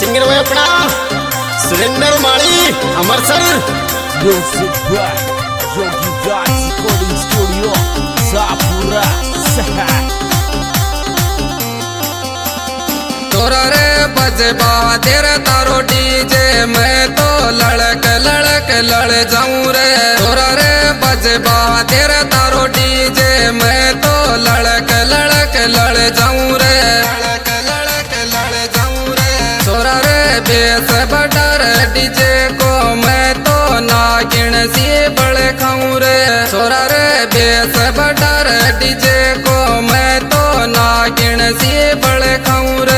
Singer हुए अपना सुरेंद्र माली अमरसर तोरा रे बजबा तेरा तारो डीजे मैं तो लड़क लड़क लड़ जाऊं रे। तोरा रे बजबा तेरा तारो डीजे मैं तो लड़क लड़क लड़ जाऊं रे। लड़क लड़क लड़ जाऊं रे। तोरा रे बेस बटर डीजे को मैं तो नागिन सी बड़ खाऊं रे। तोरा रे बेस बटर डीजे को मैं तो नागिन सी बड़ खाऊं रे।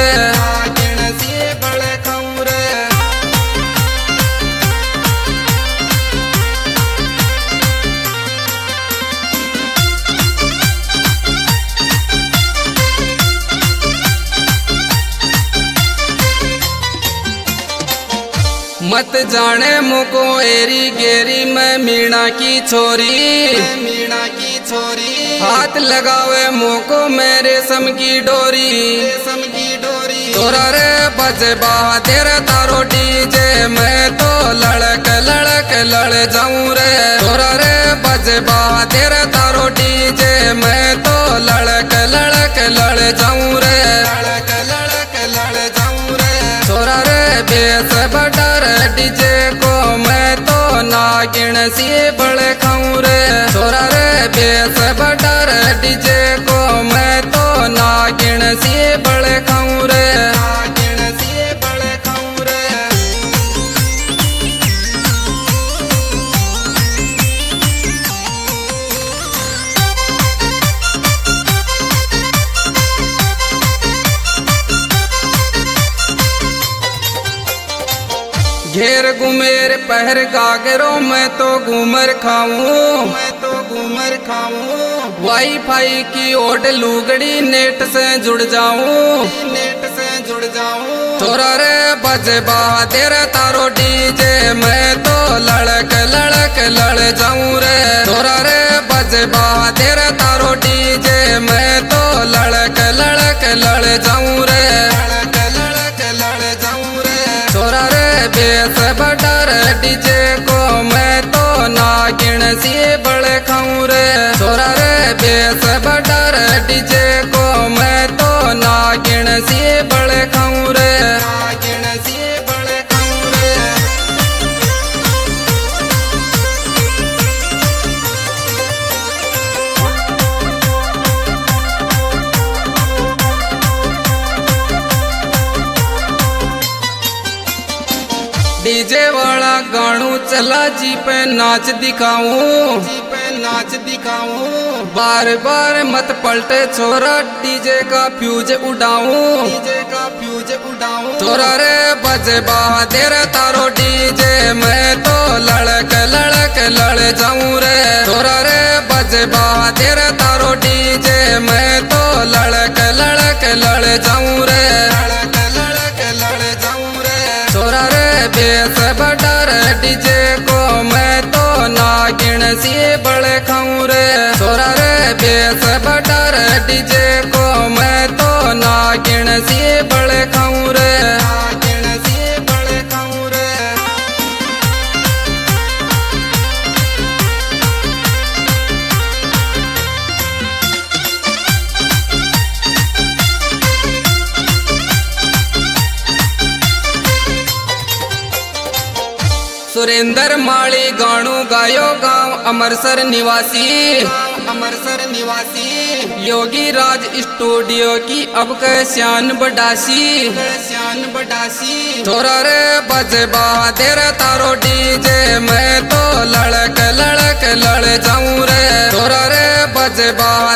मत जाने मुको एरी गेरी मैं मीणा की छोरी। मीणा की छोरी हाथ लगावे मुको मेरे रेशम की डोरी। रेशम की डोरी तोरा रे बजबा तेरा तारो डीजे मैं तो लड़क लड़क लड़ जाऊं रे। तोरा रे बजबा तेरा तारो डीजे मैं तो लड़क लड़क लड़ जाऊं रे। लड़क लड़क लड़ जाऊं रे। तोरा रे बेस बटर डीजे को मैं तो नागिन सी बड़ खाऊं रे। तोरा रे बेस बटर डीजे को मैं तो नागिन सी बड़ खाऊं रे। नागिन सी बड़ खाऊं रे। घेर गुमेर पहर गागरों मैं तो घूमर खाऊं। मैं तो घूमर खाऊं। वाईफाई की ओट लुगड़ी नेट से जुड़ जाऊं। नेट से जुड़ जाऊं। तोरा रे बजबा तेरा तारो डीजे मैं तो लड़क लड़क लड़ जाऊं रे। तोरा रे बजबा तेरा तारो डीजे मैं तो लड़क लड़क लड़ जाऊं रे। लड़क लड़क लड़ जाऊं रे। तोरा रे बेस बटर डीजे को मैं तो नागिन सी बड़ खाऊं रे। तोरा रे बेस बटर डीजे को मैं तो नागिन सी बड़ खाऊं रे। नागिन सी बड़ खाऊं रे। डीजे वाला गानू चला जी पे नाच दिखाऊं। जी पे नाच दिखाऊं। बार बार मत पलटे छोरा डीजे का फ्यूज उड़ाऊं। डीजे का फ्यूज उड़ाऊं। तोरा रे बजबा तेरा तारो डीजे मैं तो लड़क लड़क लड़ जाऊं रे। तोरा रे बजबा तेरा तारो डीजे मैं तो लड़क लड़क लड़ जाऊं रे। लड़क लड़क लड़ जाऊं रे। तोरा रे बेस बटर डीजे को मैं तो नागिन सी बड़ खाऊं रे। तोरा रे बेस बटर डीजे को मैं तो नागिन सी बड़ खाऊं रे। नागिन सी बड़ खाऊं रे। सुरेंद्र माली गानू गायो गांव अमरसर निवासी। अमरसर निवासी योगी राज स्टूडियो की अब के श्यान बडासी। श्यान बडासी तोरा रे बजबा तेरा तारो डीजे मैं तो लड़क लड़क लड़ जाऊं रे। तोरा रे बजबा